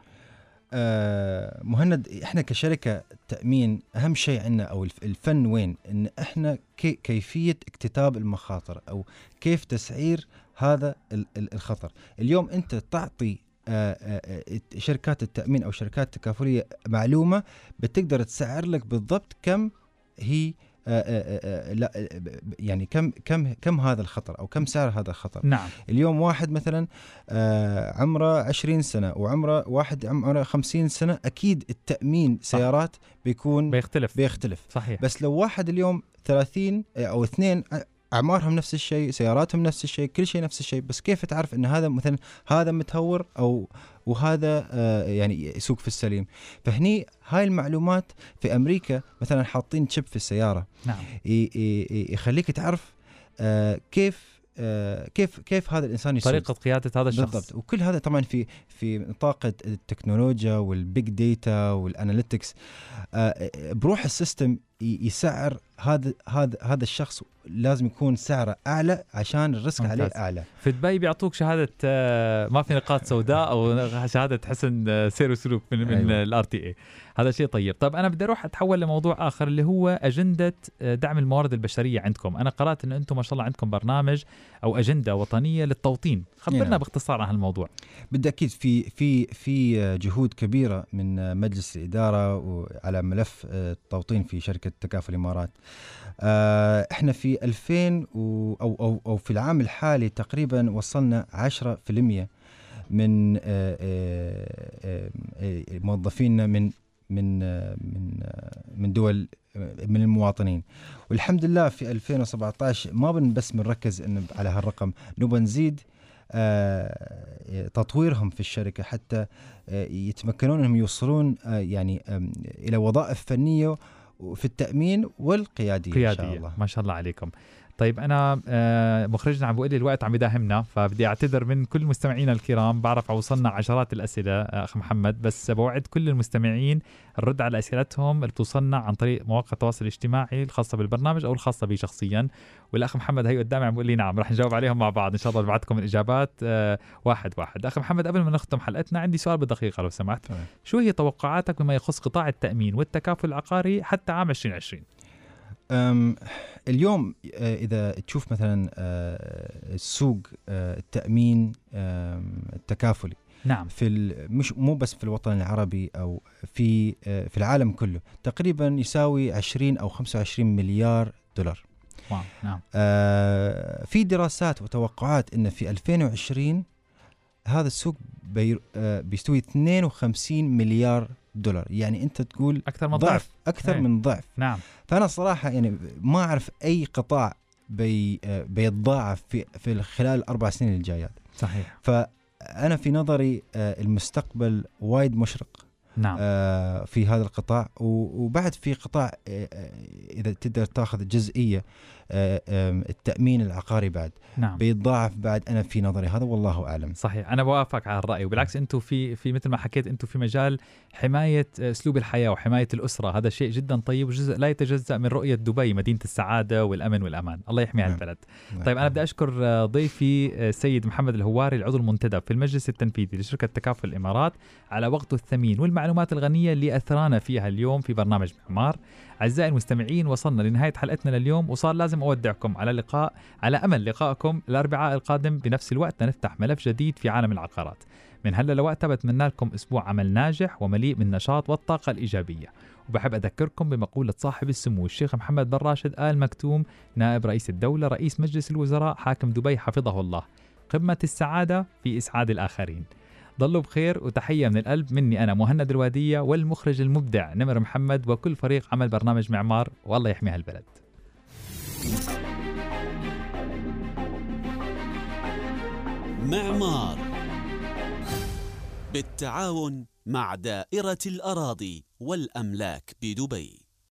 آه مهند احنا كشركة تأمين أهم شيء عندنا أو الفن وين إن احنا كي كيفية اكتتاب المخاطر أو كيف تسعير هذا الخطر. اليوم أنت تعطي آآ آآ شركات التأمين أو شركات التكافلية معلومة بتقدر تسعر لك بالضبط كم هي آآ آآ لا يعني كم كم كم هذا الخطر أو كم سعر هذا الخطر. نعم. اليوم واحد مثلا عمره عشرين سنة وعمره واحد عمره خمسين سنة أكيد التأمين سيارات بيكون بيختلف بيختلف. صحيح. بس لو واحد اليوم ثلاثين أو اثنين أعمارهم نفس الشيء، سياراتهم نفس الشيء، كل شيء نفس الشيء، بس كيف تعرف أن هذا مثلا هذا متهور أو وهذا آه يعني يسوق في السليم؟ فهني هاي المعلومات في أمريكا مثلا حاطين تشيب في السيارة، نعم. يخليك تعرف آه كيف آه كيف كيف هذا الإنسان يسوق، طريقة قيادة هذا الشخص بالضبط. وكل هذا طبعا في في نطاق التكنولوجيا والبيج داتا والاناليتكس. آه بروح السيستم يسعر هذا هذا هذا الشخص لازم يكون سعره أعلى عشان الريسك ممتاز. عليه أعلى. في دبي بيعطوك شهادة ما في نقاط سوداء أو شهادة حسن سير وسلوك من من أيوة. الار تي اي. هذا شيء طيب. طب أنا بدي أروح أتحول لموضوع آخر اللي هو أجندة دعم الموارد البشرية عندكم. أنا قرأت إن أنتم ما شاء الله عندكم برنامج أو أجندة وطنية للتوطين. خبرنا نعم. باختصار عن الموضوع. بالتأكيد في في في جهود كبيرة من مجلس الإدارة على ملف التوطين في شركة تكافل الإمارات. احنا في ألفين أو, أو, أو في العام الحالي تقريبا وصلنا عشرة بالمئة من موظفينا من من من من دول من المواطنين. والحمد لله في ألفين وسبعة عشر ما بن بس بنركز إنه على هالرقم، نبغى نزيد تطويرهم في الشركة حتى يتمكنون انهم يوصلون يعني الى وظائف فنية في التأمين والقيادية. قيادية. إن شاء الله. ما شاء الله عليكم. طيب أنا مخرجنا عم بقول لي الوقت عم يداهمنا، فبدي أعتذر من كل مستمعينا الكرام. بعرف وصلنا عشرات الأسئلة أخ محمد، بس بوعد كل المستمعين الرد على أسئلتهم اللي توصلنا عن طريق مواقع التواصل الاجتماعي الخاصة بالبرنامج أو الخاصة بي شخصيا. والأخ محمد هي قدامي عم بقول لي نعم رح نجاوب عليهم مع بعض إن شاء الله. نبعتكم الإجابات واحد واحد. أخ محمد قبل ما نختم حلقتنا عندي سؤال بدقيقة لو سمحت. طيب. شو هي توقعاتك بما يخص قطاع التأمين والتكافل العقاري حتى عام عشرين عشرين؟ اليوم إذا تشوف مثلا السوق التأمين التكافلي، نعم، في مش مو بس في الوطن العربي أو في في العالم كله تقريبا يساوي عشرين أو خمسة وعشرين مليار دولار. واو. نعم. في دراسات وتوقعات إن في ألفين وعشرين هذا السوق بي بيستوي اثنين وخمسين مليار دولار. يعني أنت تقول أكثر من ضعف، أكثر هي. من ضعف. نعم. فأنا صراحة يعني ما أعرف أي قطاع بي بيتضاعف في في خلال الأربع سنين الجايات. صحيح. فأنا في نظري المستقبل وايد مشرق. نعم. في هذا القطاع، وبعد في قطاع إذا تقدر تأخذ جزئية التأمين العقاري بعد نعم. بيتضاعف بعد. أنا في نظري هذا والله أعلم. صحيح، أنا بوافق على الرأي. وبالعكس أنتم في في مثل ما حكيت أنتم في مجال حماية أسلوب الحياة وحماية الأسرة. هذا شيء جدا طيب وجزء لا يتجزأ من رؤية دبي مدينة السعادة والأمن والأمان. الله يحمي نعم. هالبلد. طيب أنا بدي أشكر ضيفي السيد محمد الهواري العضو المنتدب في المجلس التنفيذي لشركة تكافل الإمارات على وقته الثمين والمعلومات الغنية اللي أثرانا فيها اليوم في برنامج معمار. أعزائي المستمعين وصلنا لنهاية حلقتنا لليوم، وصار لازم أودعكم على لقاء على أمل لقائكم الأربعاء القادم بنفس الوقت نفتح ملف جديد في عالم العقارات. من هلا لوقتها بتمنى لكم أسبوع عمل ناجح ومليء بالنشاط والطاقة الإيجابية. وبحب أذكركم بمقولة صاحب السمو الشيخ محمد بن راشد آل مكتوم نائب رئيس الدولة رئيس مجلس الوزراء حاكم دبي حفظه الله: قمة السعادة في إسعاد الآخرين. ضلوا بخير، وتحية من القلب مني أنا مهند الوادية والمخرج المبدع نمر محمد وكل فريق عمل برنامج معمار، والله يحمي هالبلد. معمار بالتعاون مع دائرة الأراضي والأملاك بدبي.